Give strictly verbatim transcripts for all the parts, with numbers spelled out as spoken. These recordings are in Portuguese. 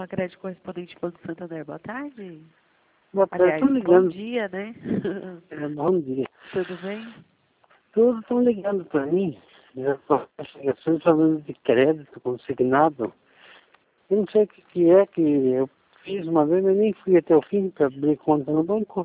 Crédito Correspondente Banco Santander, boa tarde. Boa tarde, Aliás, estão bom ligando. dia, né? É, bom dia. Tudo bem? Todos estão ligando para mim, já com investigações falando de crédito consignado. Eu não sei o que, que é que eu fiz uma vez, mas nem fui até o fim para abrir conta no banco.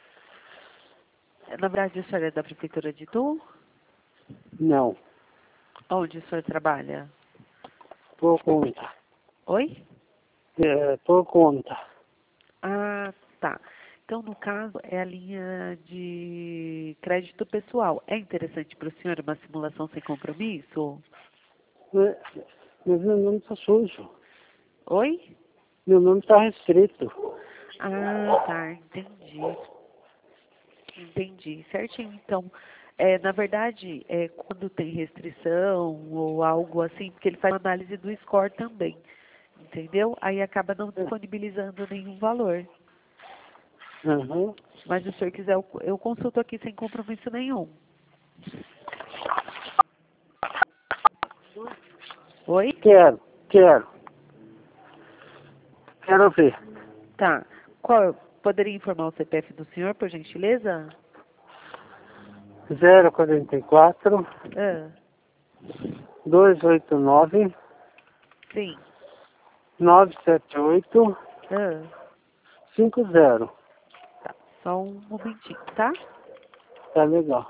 Na verdade, o senhor é da Prefeitura de Itu? Não, Onde o senhor trabalha? por conta. Oi? É, por conta. Ah, tá. Então, no caso, é a linha de crédito pessoal. É interessante para o senhor uma simulação sem compromisso? É, Mas meu nome está sujo. Oi? Meu nome está restrito. Ah, tá, entendi. Entendi. Certinho, então. É, na verdade, é, quando tem restrição ou algo assim, porque ele faz uma análise do score também, entendeu? Aí acaba não disponibilizando nenhum valor. Uhum. Mas se o senhor quiser, eu, eu consulto aqui sem compromisso nenhum. Oi? Quero, quero. Quero ver. Tá. Qual, poderia informar o C P F do senhor, por gentileza? zero quarenta e quatro, Ah, duzentos e oitenta e nove, sim. novecentos e setenta e oito, Ah, cinquenta. tá. Só um momentinho, tá? Tá legal.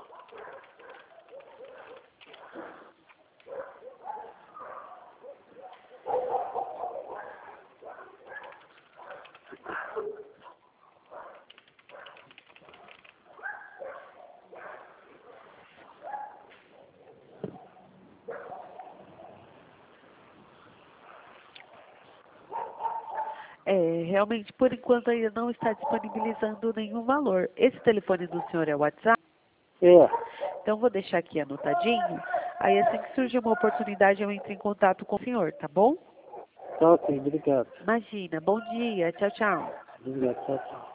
É, realmente, por enquanto, ainda não está disponibilizando nenhum valor. Esse telefone do senhor é o WhatsApp? É, Então, vou deixar aqui anotadinho. Aí, assim que surgir uma oportunidade, eu entro em contato com o senhor, tá bom? tá ok, obrigado. Imagina. Bom dia. Tchau, tchau. Obrigado, tchau, tchau.